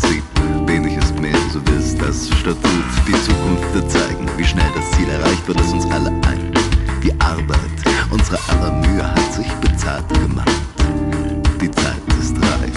Prinzip. Wenig ist mehr, so wie es das Statut. Die Zukunft wird zeigen, wie schnell das Ziel erreicht wird, das uns alle eint. Die Arbeit, unsere aller Mühe hat sich bezahlt gemacht. Die Zeit ist reif.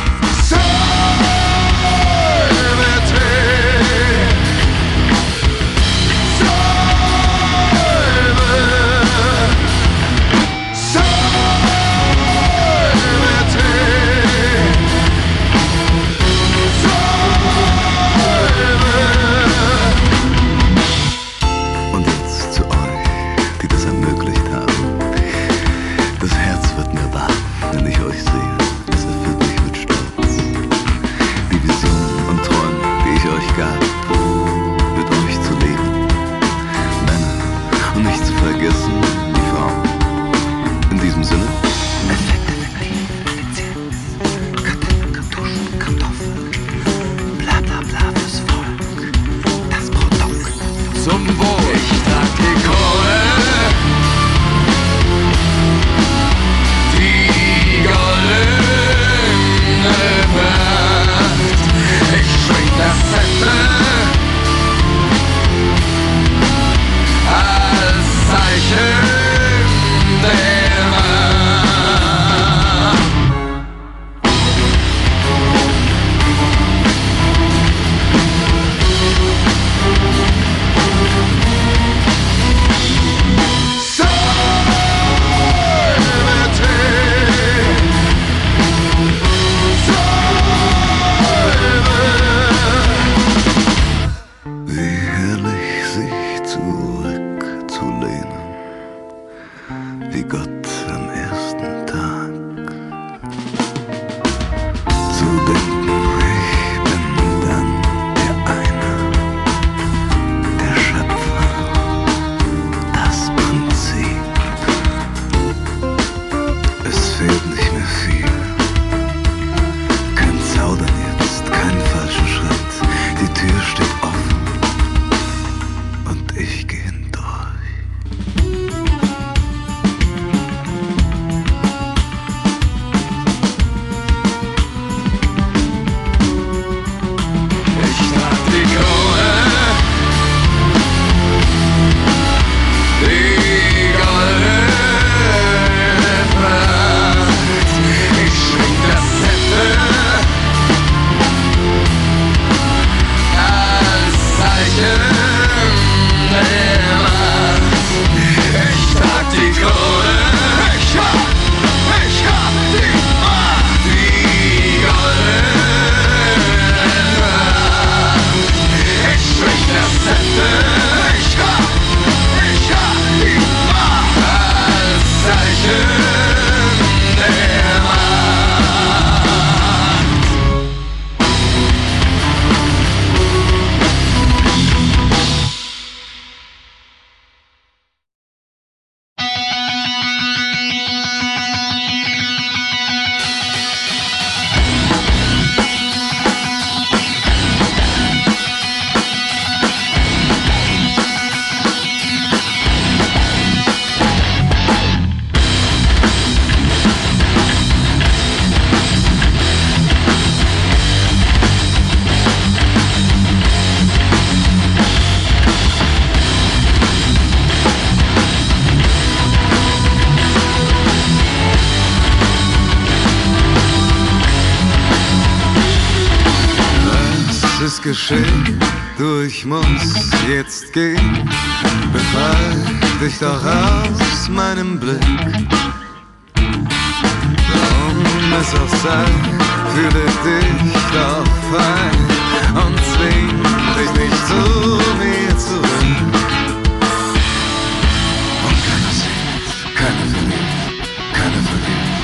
Geschehen, du, ich muss jetzt gehen. Befreie dich doch aus meinem Blick. Warum es auch sei, fühle dich doch frei und zwing dich nicht zu mir zurück. Und keiner sieht, keiner verliert.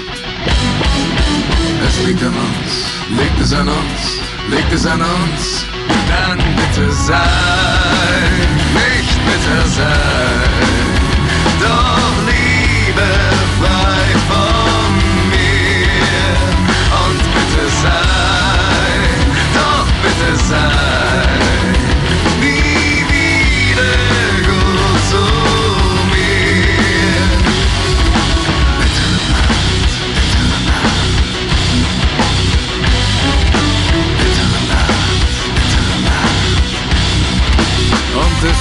Es liegt an uns, liegt es an uns, liegt es an uns. Dann bitte sei, nicht bitter sei, doch Liebe frei von mir. Und bitte sei, doch bitte sei, nie wieder gut zu mir. Bittere Nacht, bittere Nacht, bittere Nacht.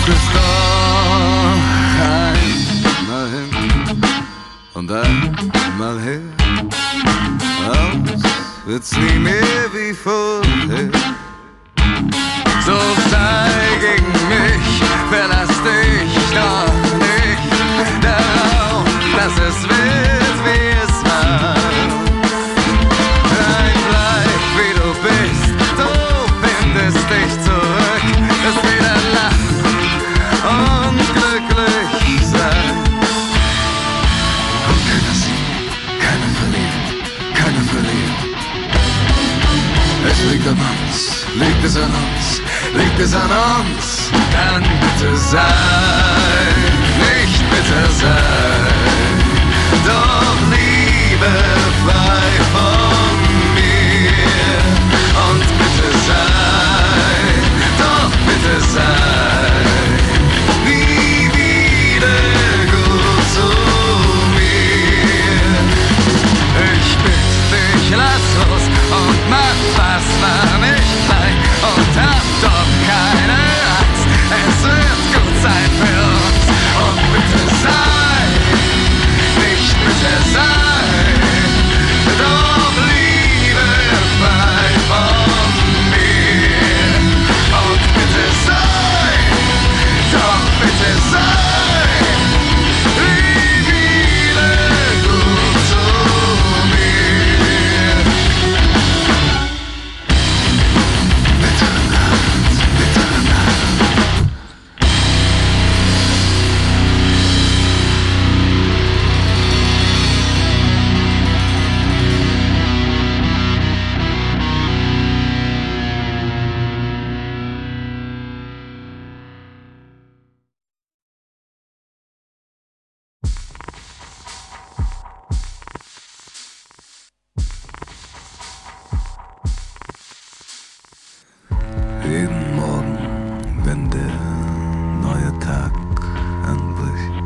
es doch einmal hin und einmal her. Aus wird's nie mehr wie vorher. So sei gegen mich, verlass dich doch nicht darauf, dass es wird, wie es war. Nein, bleib wie du bist, du findest dich zurück, wirst wieder lachen und glücklich sein. Und keiner sieht, keiner verliert, keiner verliert. Es liegt an uns, liegt es an uns, liegt es an uns, dann bitte sei, nicht bitte sei, doch Liebe frei von mir. Und bitte sei, doch bitte sei, nie wieder gut zu mir. Ich bitte dich, lass los und mach, was war nicht frei und hab doch keine Angst, es wird gut sein für uns. Und bitte sei, nicht bitte sei, doch Liebe frei von mir. Und bitte sei, doch bitte sei, nie wieder gut zu mir. Mitternacht, Mitternacht. Jeden Morgen, wenn der neue Tag anbricht,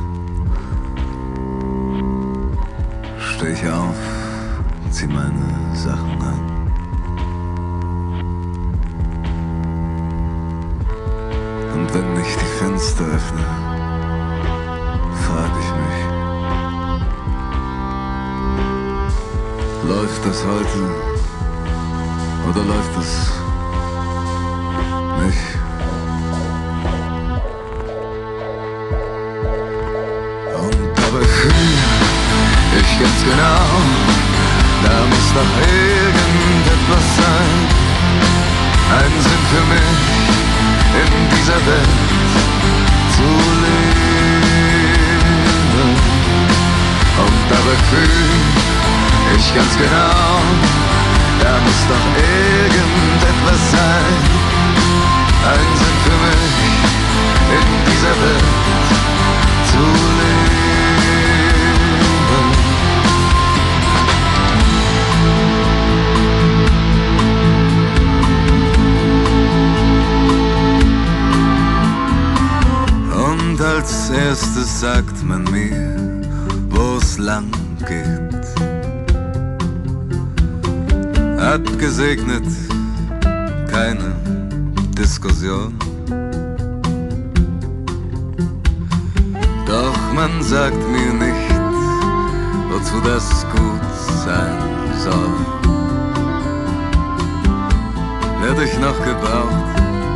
steh ich auf, zieh meine Sachen an. Und wenn ich die Fenster öffne, frag ich mich, läuft das heute oder läuft es nicht? Und dabei fühl ich ganz genau, da muss doch irgendetwas sein, ein Sinn für mich in dieser Welt zu leben. Und dabei fühl ich ganz genau, da muss doch irgendetwas sein, ein Sinn für mich in dieser Welt zu leben. Und als erstes sagt man mir, wo's lang geht. Abgesegnet, keine Diskussion. Doch man sagt mir nicht, wozu das gut sein soll. Werd ich noch gebraucht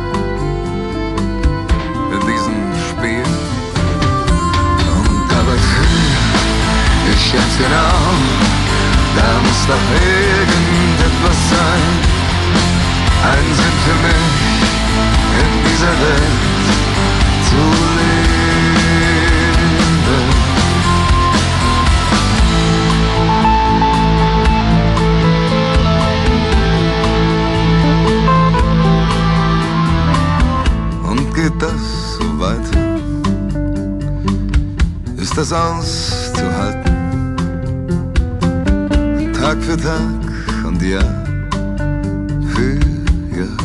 in diesem Spiel? Und dabei fühl ich ganz genau, da muss doch irgendetwas sein, ein Sinn für mich in dieser Welt zu leben. Und geht das so weiter? Ist das auszuhalten? Tag für Tag und Jahr für Jahr.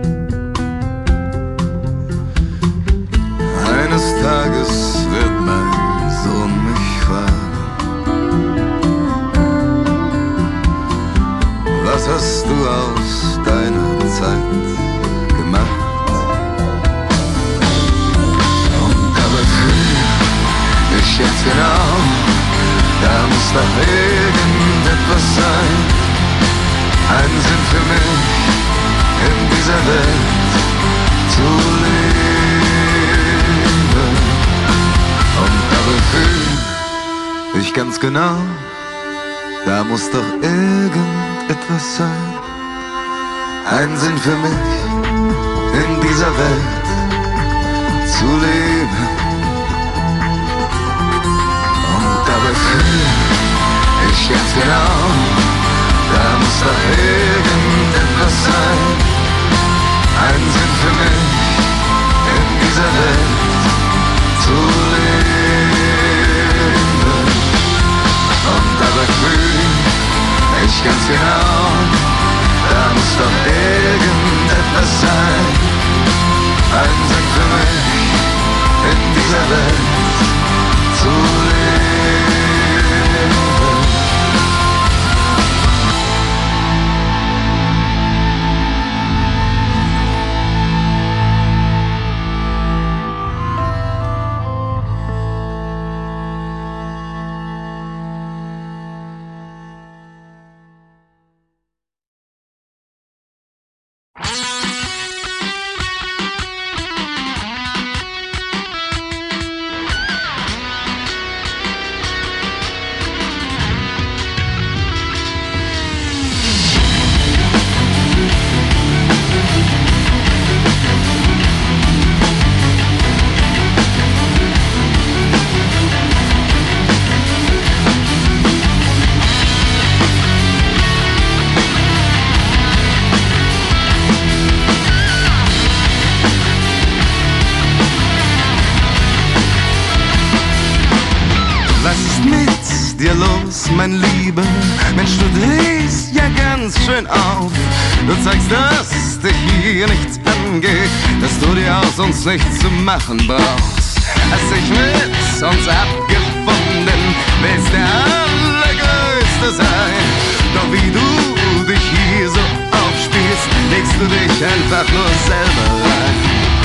Eines Tages wird mein Sohn mich fragen, was hast du aus deiner Zeit gemacht? ganz genau, da muss doch irgendetwas sein. Ein Sinn für mich in dieser Welt zu leben. Und dabei fühle ich ganz genau, da muss doch irgendetwas sein. Ein Sinn für mich in dieser Welt zu leben. Und dabei fühle ich ganz genau, da muss doch irgendetwas sein. Ein Sinn für mich in dieser Welt zu leben. Dir los, mein Lieber, Mensch, du drehst ja ganz schön auf. Du zeigst, dass dich hier nichts angeht, dass du dir aus uns nichts zu machen brauchst. Hast dich mit uns abgefunden, willst der Allergrößte sein. Doch wie du dich hier so aufspielst, legst du dich einfach nur selber rein.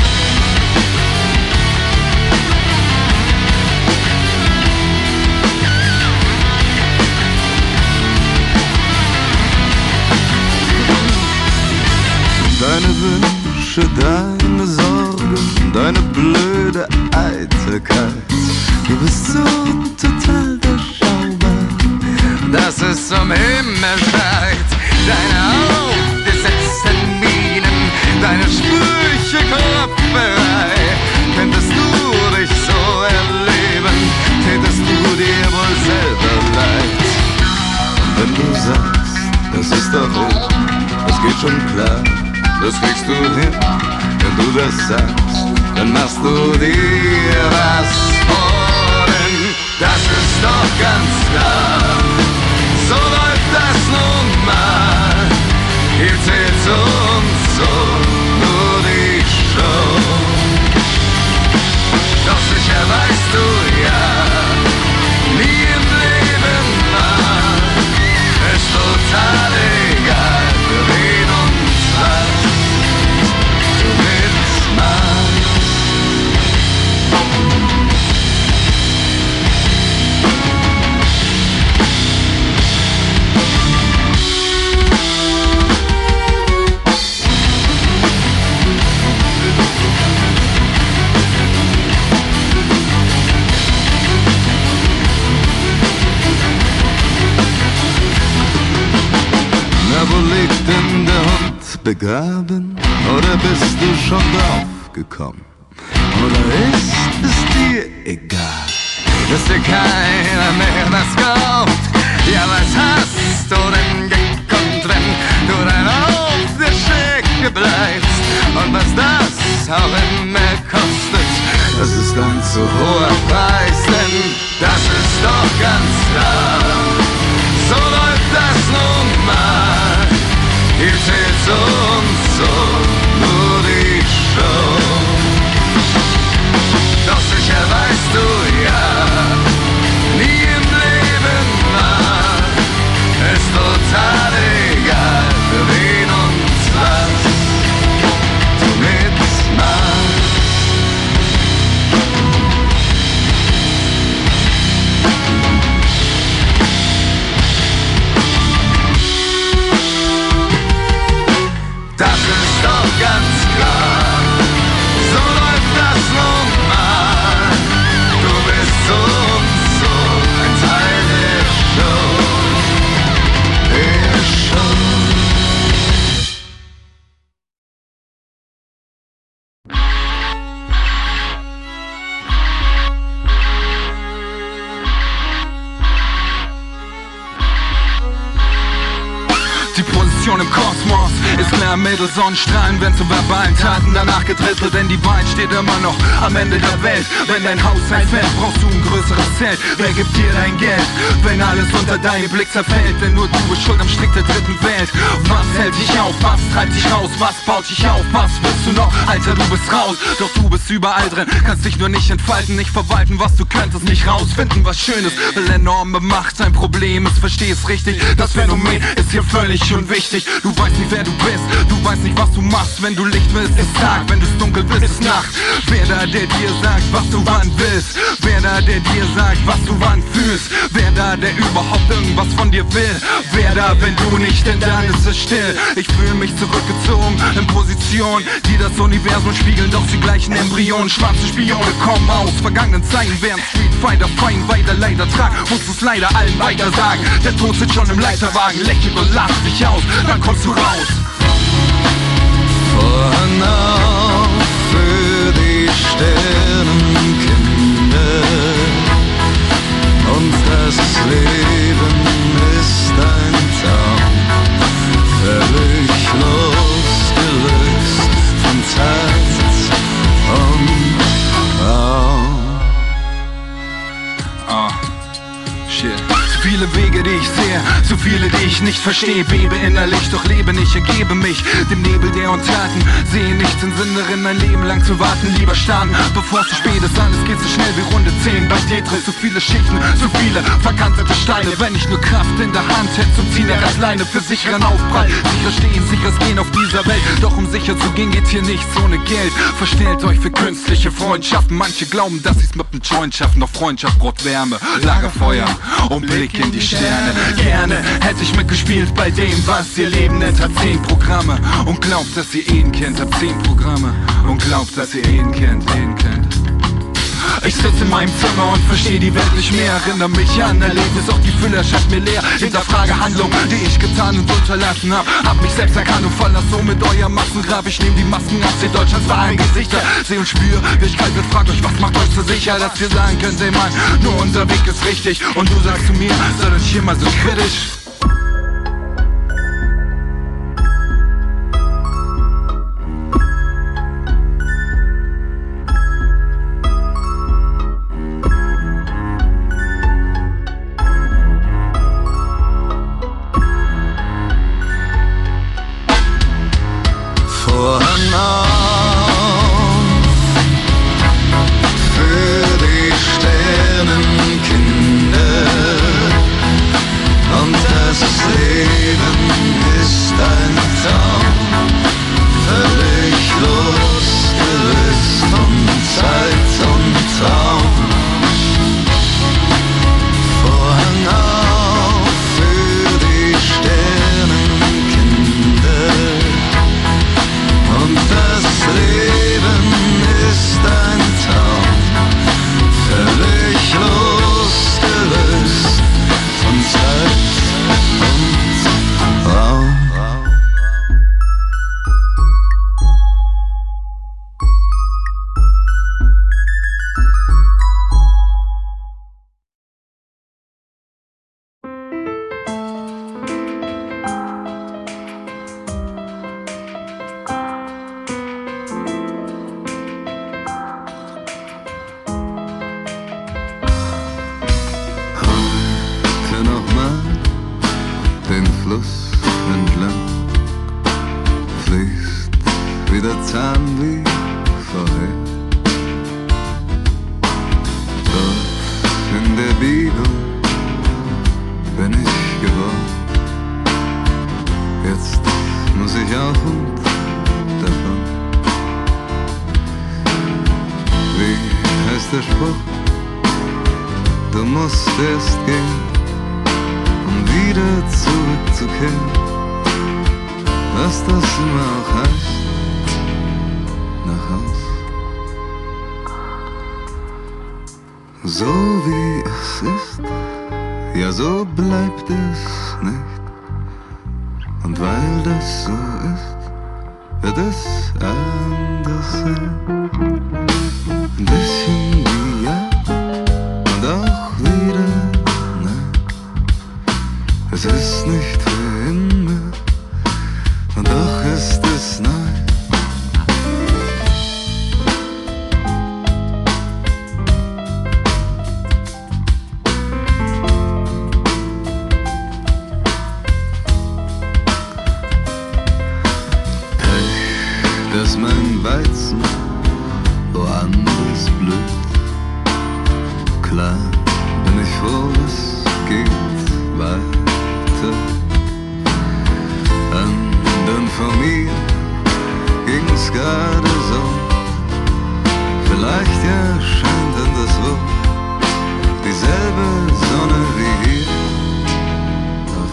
Deine Wünsche, deine Sorgen, deine blöde Eitelkeit. Du bist so total durchschaubar, dass es zum Himmel schreit. Deine aufgesetzten Mienen, deine Sprüche Klopferei. Könntest du dich so erleben, tätest du dir wohl selber leid. Wenn du sagst, das ist doch ich, das geht schon klar. Das kriegst du hin, wenn du das sagst, dann machst du dir was vor, denn das ist doch ganz klar. So läuft das nun mal, hier zählt uns so nur die Show. Doch sicher weißt du ja, nie im Leben war es total egal, für wen und was. Wo liegt denn der Hund begraben? Oder bist du schon drauf gekommen? Oder ist es dir egal, dass dir keiner mehr das glaubt? Ja, was hast du denn gekonnt, wenn du dann auf der Strecke bleibst? Und was das auch immer kostet, das ist ein zu hoher Preis, denn das ist doch ganz klar. So läuft das nun mal, hier zählt uns so nur die Show. Doch sicher weißt du ja, nie im Leben war es total egal, für wen und was du mitmachst. Mittel Sonnenstrahlen werden zu verbalen Taten danach gedrittelt, denn die Wahrheit steht immer noch am Ende der Welt. Wenn dein Haus einfällt, brauchst du ein größeres Zelt. Wer gibt dir dein Geld, wenn alles unter deinem Blick zerfällt? Denn nur du bist schuld am Strick der dritten Welt. Was hält dich auf, was treibt dich raus, was baut dich auf, was willst du noch? Alter, du bist raus, doch du bist überall drin. Kannst dich nur nicht entfalten, nicht verwalten, was du könntest, nicht rausfinden, was Schönes. Will enorme Macht sein Problem ist, versteh's richtig. Das Phänomen ist hier völlig unwichtig. Du weißt nicht, wer du bist, du weißt nicht, was du machst. Wenn du Licht willst, ist Tag, wenn du's dunkel bist, ist Nacht. Wer da, der dir sagt, was du wann willst? Wer da, der dir sagt, was du wann fühlst? Wer da, der überhaupt irgendwas von dir will? Wer da, wenn du nicht, denn dann ist es still. Ich fühle mich zurückgezogen in Position, die das Universum spiegeln, doch sie gleichen Embryonen. Schwarze Spione kommen aus vergangenen Zeiten, während Street Fighter fein weiter leider tragen. Musst du's leider allen weiter sagen. Der Tod sitzt schon im Leiterwagen, lächel und lach dich aus, dann kommst du raus. Vorhang auf für die Sternenkinder und das Leben ist ein Traum, völlig losgelöst von Zeit und Raum. Shit. Zu viele Wege, die ich sehe, zu viele, die ich nicht verstehe. Bebe innerlich, doch lebe nicht, ergebe mich dem Nebel der Untaten. Sehe nichts in Sinn darin, mein Leben lang zu warten. Lieber starten, bevor es zu spät ist. Alles geht so schnell wie Runde 10 bei Tetris. Zu viele Schichten, zu viele verkantete Steine. Wenn ich nur Kraft in der Hand hätte zum Ziehen der Reißleine für sicheren Aufprall. Sicher stehen, sicheres Gehen auf dieser Welt. Doch um sicher zu gehen, geht hier nichts ohne Geld. Verstellt euch für künstliche Freundschaften. Manche glauben, dass sie's mit dem Joint schaffen. Doch Freundschaft braucht Wärme, Lagerfeuer und Blick in die Sterne. Gerne hätte ich mitgespielt bei dem, was ihr Leben nennt. Hat 10 Programme und glaubt, dass ihr ihn kennt. Hat 10 Programme und glaubt, dass ihr ihn kennt. Ich sitze in meinem Zimmer und verstehe die Welt nicht mehr. Erinnere mich an Erlebnis, auch die Fülle erscheint mir leer. Hinterfrage Handlung, die ich getan und unterlassen hab. Hab mich selbst erkannt und verlass so mit eurem Massengrab. Ich nehm die Masken ab, seh Deutschlands wahren Gesichter. Seh und spür, wie ich kalt wird, fragt euch, was macht euch so sicher, dass ihr sagen könnt, ey Mann, nur unser Weg ist richtig. Und du sagst zu mir, sei doch nicht hier mal so kritisch. Vorhang auf für die Sternenkinder und das Leben ist ein Traum, völlig losgelöst von Zeit und Traum. Vorhang auf für die Sternenkinder und das Leben ist ein Traum, völlig losgelöst von Zeit und Raum. Heute nochmal den Fluss entlang, fließt wieder zahm wie vorher. Dort in der Bibel bin ich geboren, jetzt muss ich auf und davon. Wie heißt der Spruch? Du musst erst gehen, um wieder zurückzukehren. Was das immer auch heißt, nach Haus. So wie es ist, ja so bleibt es nicht. Und weil das so ist, wird es anders sein. Ein bisschen wie ja und auch wieder nein. Es ist nicht für immer und doch ist es dass mein Weizen woanders blüht. Klar bin ich froh, es geht weiter. Anderen von mir ging's gerade so. Vielleicht erscheint anderswo dieselbe Sonne wie hier auf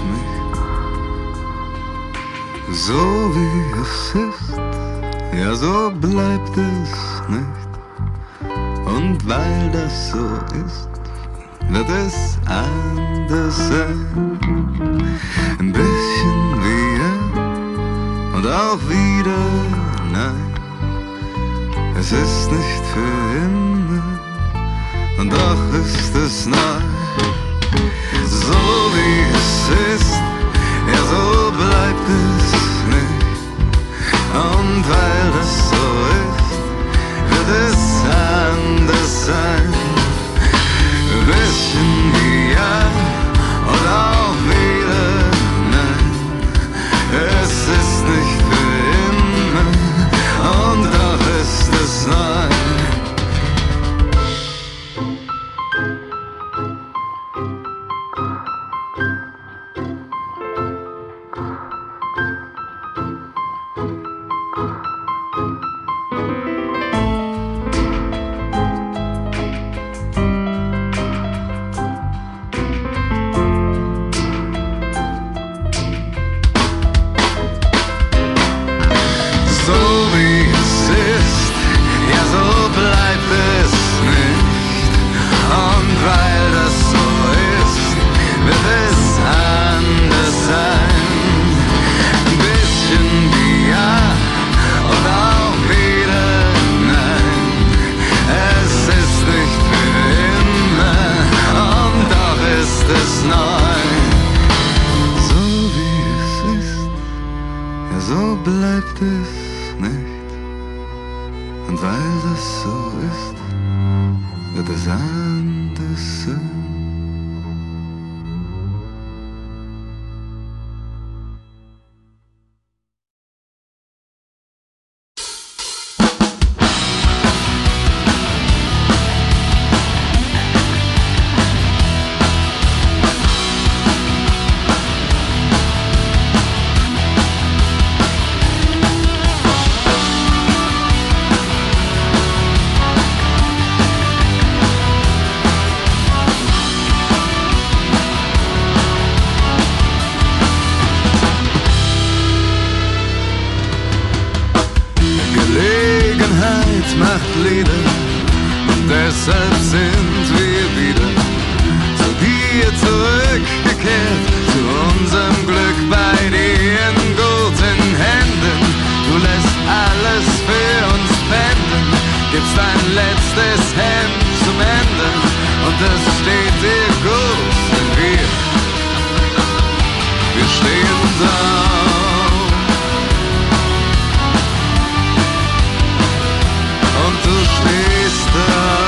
mich. So wie es ist, ja so bleibt es nicht. Und weil das so ist, wird es anders sein. Ein bisschen wie ja und auch wieder nein. Es ist nicht für immer und doch ist es neu. So wie es ist, ja so bleibt es nicht. Und weil das so ist, wird es anders sein. Ein bisschen wie ja und auch wieder nein. Es ist nicht für immer und doch ist es neu. Macht Lieder und deshalb sind wir wieder zu dir zurückgekehrt, zu unserem Glück bei dir in guten Händen. Du lässt alles für uns pfänden, gibst dein letztes Hemd zum Ende und es steht dir gut, denn wir stehen drauf. Du stehst da.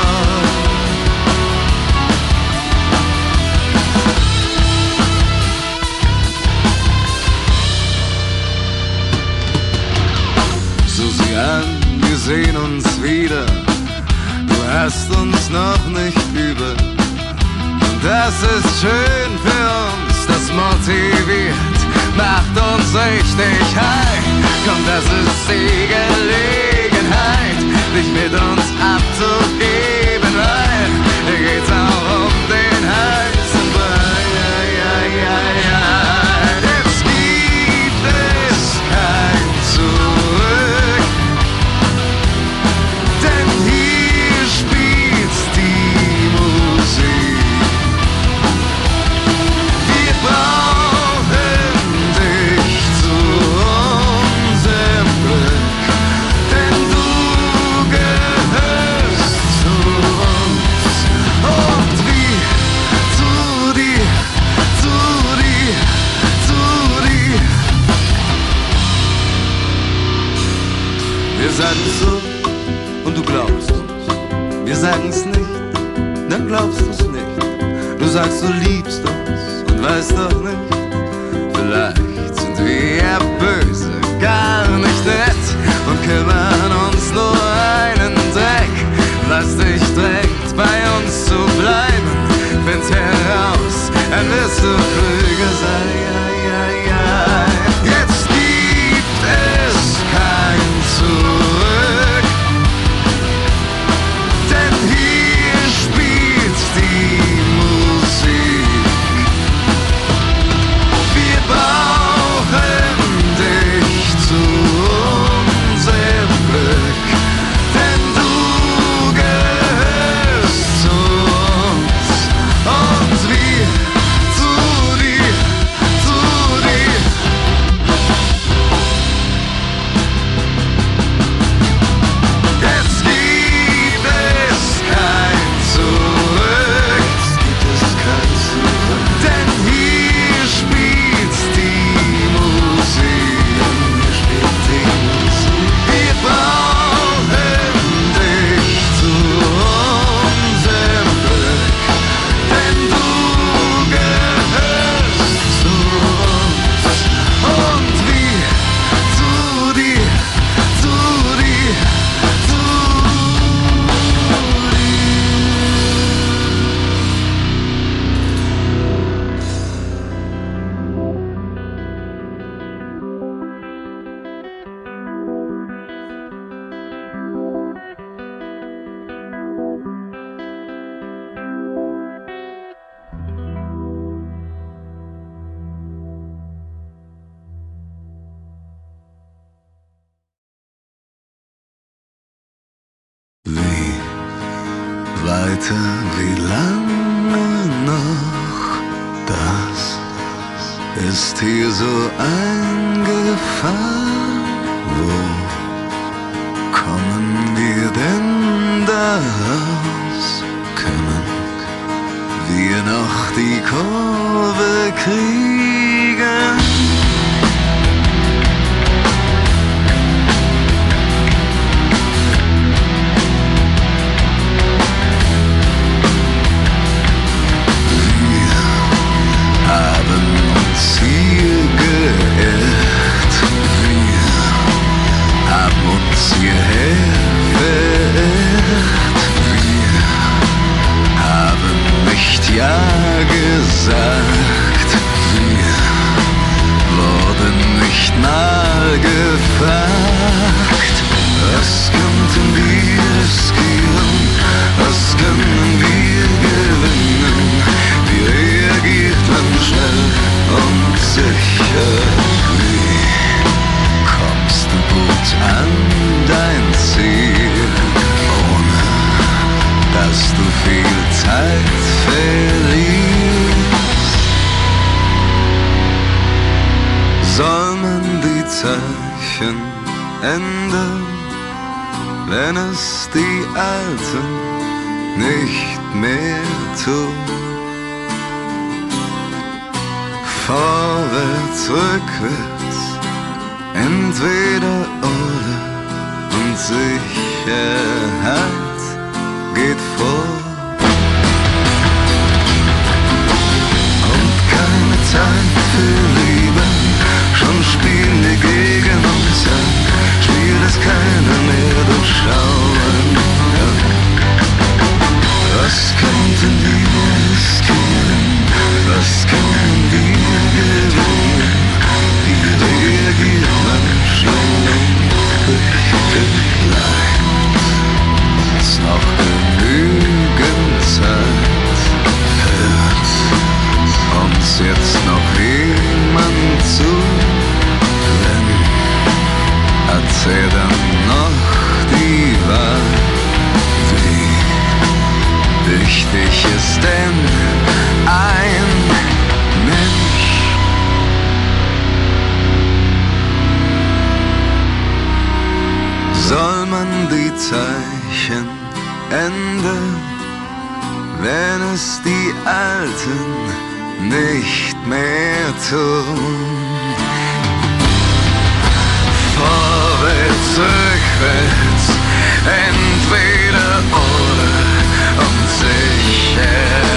So sieh an, wir sehen uns wieder. Du hast uns noch nicht über. Und das ist schön für uns, das motiviert, macht uns richtig high. Komm, das ist die Gelegenheit, dich mit uns abzugeben, weil hier geht's auch um den heißen Brei. Jetzt gibt es kein Zurück, denn hier spielt die Musik. Wir brauchen dich zu unserem Glück, denn du gehörst zu uns und wir zu dir, zu dir, zu dir. Wir sagen's so und du glaubst uns. Wir sagen's nicht, dann glaubst du's nicht. Du sagst, du liebst uns und weißt doch nicht, vielleicht sind wir ja böse gar nicht nett und kümmern uns nur einen Dreck. Was dich drängt, bei uns zu bleiben, find's heraus, dann wirst du klüger sein. Jetzt gibt es kein Zurück, denn hier spielt die Musik. Wir brauchen dich zu unserem Glück, denn du gehörst zu uns und wir zu dir, zu dir. Jetzt gibt es kein Zurück, denn hier spielt die Musik. Wir brauchen dich zu unserem Glück, denn du gehörst zu uns und wir zu dir, zu dir, zu Wie weiter, wie lange noch? Das ist hier so eingefahren. Wo kommen wir denn da raus? Können wir noch die Kurve kriegen? Haben uns hier geirrt, wir haben uns hierher verirrt, wir haben nicht Ja gesagt, wir wurden nicht mal gefragt. Was könnten wir riskieren, was können wir gewinnen? Wie reagiert man schnell und sicher? Wie kommst du gut an dein Ziel, ohne dass du viel Zeit verlierst? Soll man die Zeichen ändern, wenn es die Alten nicht mehr tun? Vorwärts, rückwärts, entweder oder, und Sicherheit geht vor. Und keine Zeit für Liebe, schon spielen wir gegen uns an. Spielt es keiner mehr durchschauen kann. Was könnten wir riskieren? Was können wir gewinnen? Wie reagiert man schnell und richtig leicht? Ist noch genügend Zeit? Hört uns jetzt noch jemand zu? Wenn, hat er dann noch die Wahl? Wie wichtig ist denn ein Mensch? Soll man die Zeichen ändern, wenn es die Alten nicht mehr tun? Vorwärts, rückwärts, entweder oder, und Sicherheit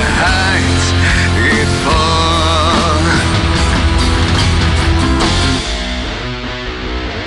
geht vor.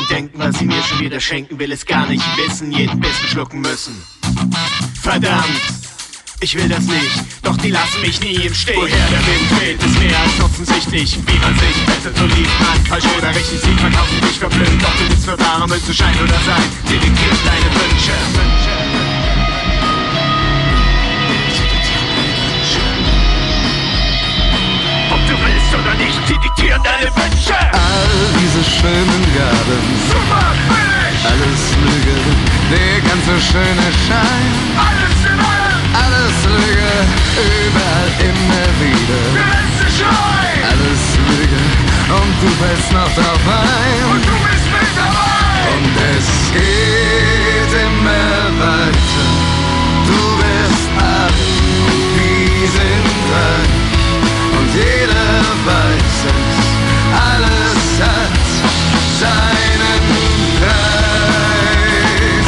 dran denken, was sie mir schon wieder schenken. Will es gar nicht wissen, jeden Bissen schlucken müssen. Verdammt, ich will das nicht, doch die lassen mich nie im Stich. Woher der Wind weht, ist mehr als offensichtlich. Wie man sich besser so liebt, man falsch oder richtig sieht, verkaufen dich verblöd. Doch du bist für wahre Münze, Schein oder Sein, dir diktiert deine Wünsche. Ob du willst oder nicht, sie diktieren deine Wünsche. All diese schönen Gaben, Super billig, alles Lüge, der ganze schöne Schein. alles in allem, Alles Lüge, überall immer wieder. der letzte Schrei. Alles Lüge, und du fällst noch drauf ein. Und du bist mit dabei. Und es geht immer weiter. Du wirst alt, die sind reich. Und jeder weiß es, alles hat seinen Preis.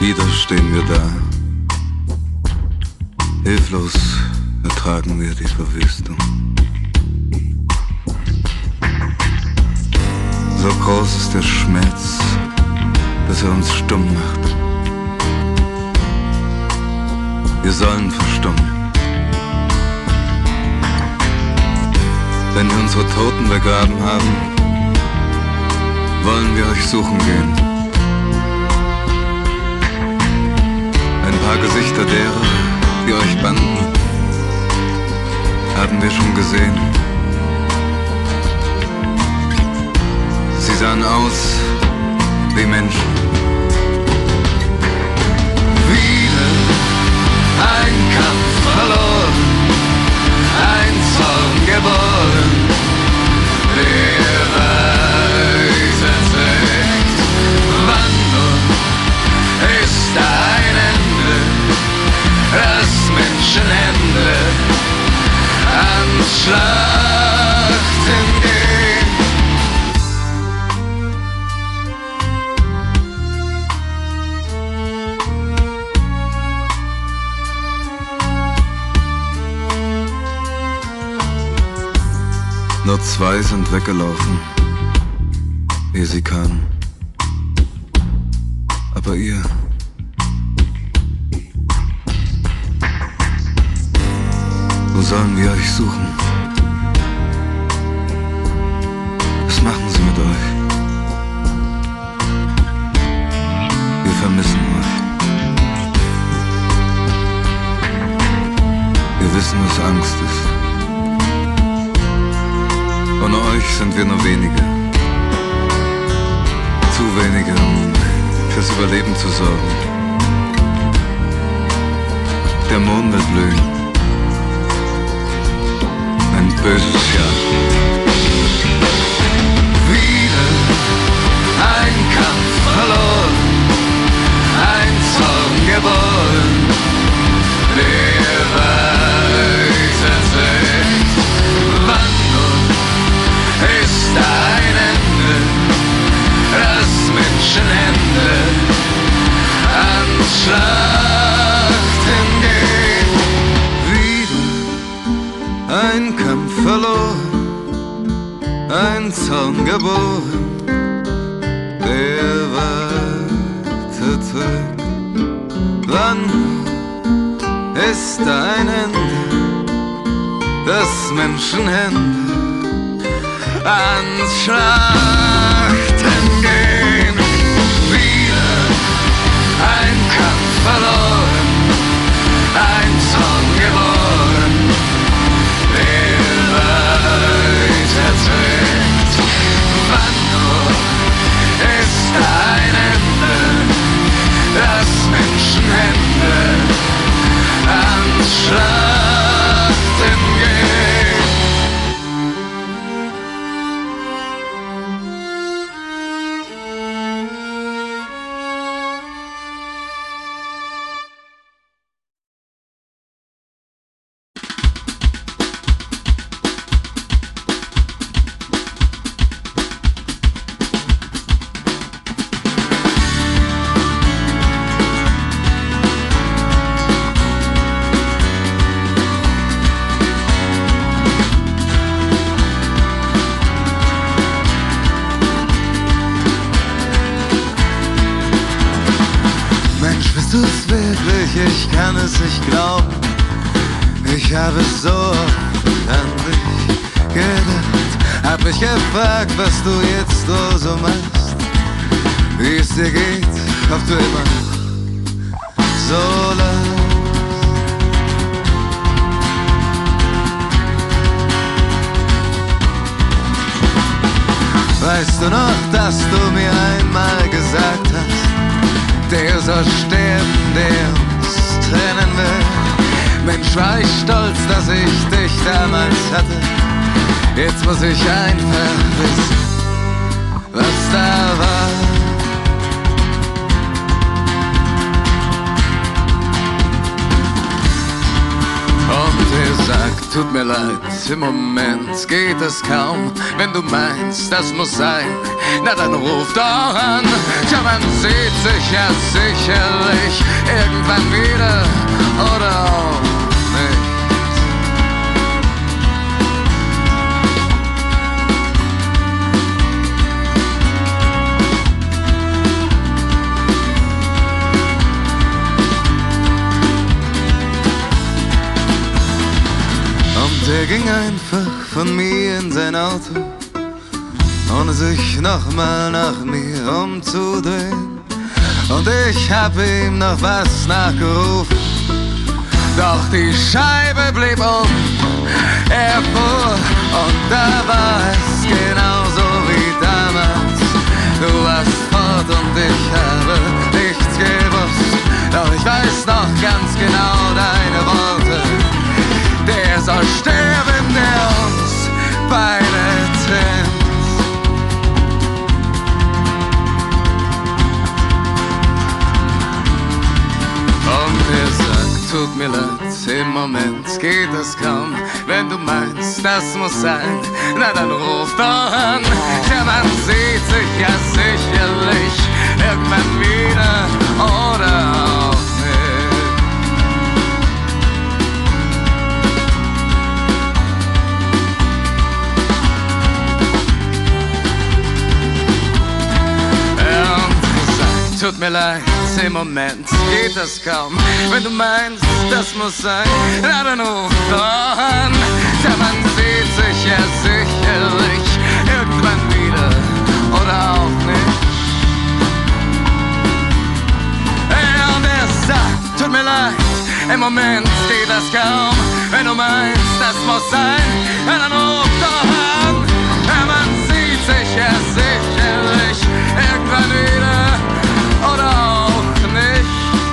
Wieder stehen wir da. Hilflos ertragen wir die Verwüstung. So groß ist der Schmerz, dass er uns stumm macht. Wir sollen verstummen. Wenn wir unsere Toten begraben haben, wollen wir euch suchen gehen. Ein paar Gesichter derer, die euch banden, haben wir schon gesehen. Sie sahen aus wie Menschen. Wieder ein Kampf verloren, ein Zorn geboren, der weiterträgt. Wann nur ist ein Ende, das Menschenhände ans Schlachten gehen. Nur 2 sind weggelaufen, ehe sie kamen. Aber ihr, wo sollen wir euch suchen? Was machen sie mit euch? Wir vermissen euch. Wir wissen, was Angst ist. Ohne euch sind wir nur wenige. Zu wenige, um fürs Überleben zu sorgen. Der Mond wird blühen. Ein böses Jahr. Wieder ein Kampf verloren, ein Zorn geboren, der weiterträgt. Wann nun ist ein Ende, das Menschenhände ans Schlachten gehen. Wieder ein Kampf verloren, ein Zorn geboren, der weiterträgt. Wann ist ein Ende, das Menschenhände ans Schlachten gehen. Wieder ein Kampf verloren, ein Zorn geboren, der weiterträgt. Wann nur ist ein Ende, das Menschenhände ans Schlachten gehen. Ich kann es nicht glauben, ich habe so oft an dich gedacht. Hab mich gefragt, was du jetzt so machst, wie es dir geht, ob du immer so lachst. Weißt du noch, dass du mir einmal gesagt hast, der soll sterben, der uns trennen will. Mensch, war ich stolz, dass ich dich damals hatte. Jetzt muss ich einfach wissen, was da war. Und er sagt, tut mir leid, im Moment geht es kaum. Wenn du meinst, das muss sein, na dann ruf doch an. Schau mal man sieht sich ja sicherlich irgendwann wieder oder auch nicht. Und er ging einfach von mir in sein Auto, ohne sich nochmal nach mir umzudrehen. Und ich hab ihm noch was nachgerufen, doch die Scheibe blieb er fuhr und da war es genauso wie damals. Du warst fort und ich habe nichts gewusst, doch ich weiß noch ganz genau deine Worte. Der soll sterben, der uns beide trennt. Und er sagt, tut mir leid, im Moment geht es kaum. Wenn du meinst, das muss sein, na dann ruf doch an. Ja, man sieht sich ja sicherlich irgendwann wieder oder auch nicht. Tut mir leid, im Moment geht das kaum. Wenn du meinst, das muss sein, na dann ruf doch an. Ja, man sieht sich ja sicherlich irgendwann wieder oder auch nicht. Ja, und er sagt, tut mir leid, im Moment geht das kaum. Wenn du meinst, das muss sein, na dann ruf doch an. Ja, man sieht sich ja sicherlich irgendwann wieder oder auch nicht.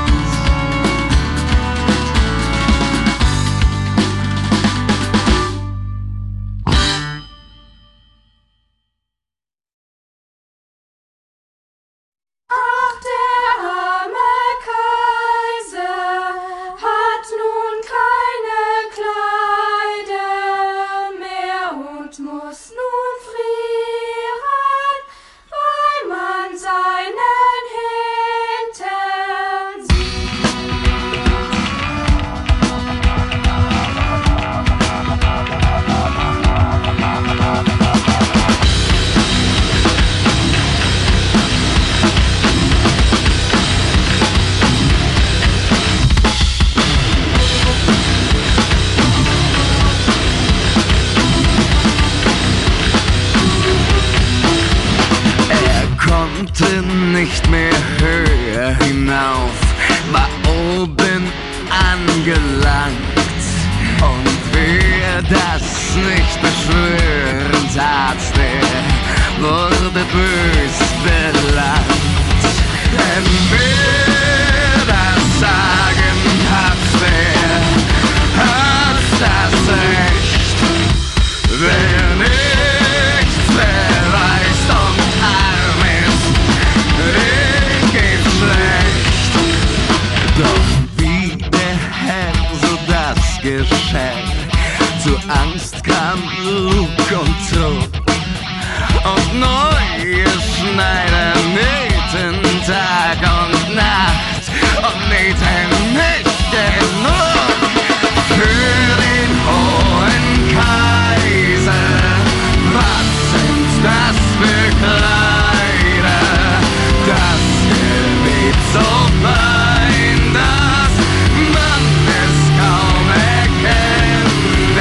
Ach, der arme Kaiser hat nun keine Kleider mehr und muss nun frieren, weil man seinen Hintern sieht. Konnte nicht mehr höher hinauf, war oben angelangt. Und wer das nicht beschwören tat, der wurde bös belangt. Denn wer das Sagen hat, der hat das Recht. Wer nichts beweist und arm ist, dem geht's schlecht. Doch wie der Herr so das geschah, zu Angst kam Lug und Trug. Und neue Schneider nähten Tag und Nacht und nähten nicht genug für den hohen Kaiser. Was sind das für Kleider? Das Gebiet so fein, dass man es kaum erkennen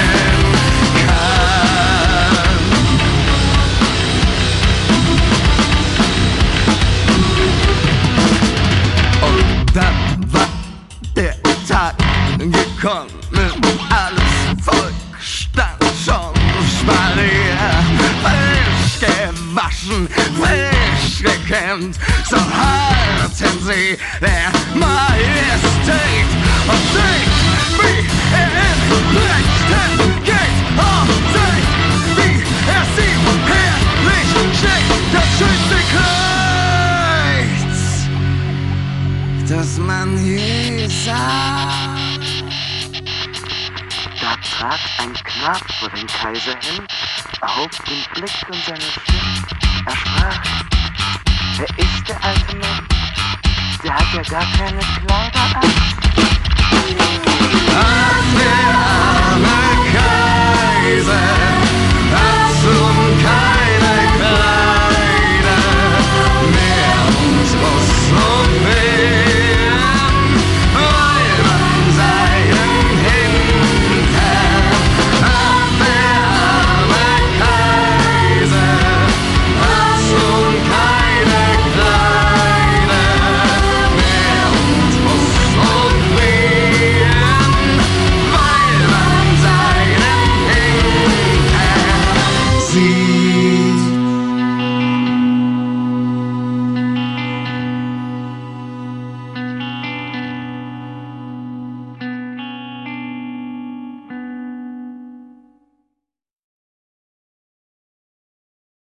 kann. Und dann war der Tag gekommen, alles Volk stand schon Spalier, frisch gewaschen, frisch gekämmt, so harrten sie der Majestät und sich, wie er in Rechten geht und sich, wie er sie herrlich steht, das schönste Kreuz, das man je sah. Da trat ein Knab vor den Kaiser hin, erhob den Blick und seine Stimme. Er sprach: Wer ist der alte Mann? ja gar keine Kleider an.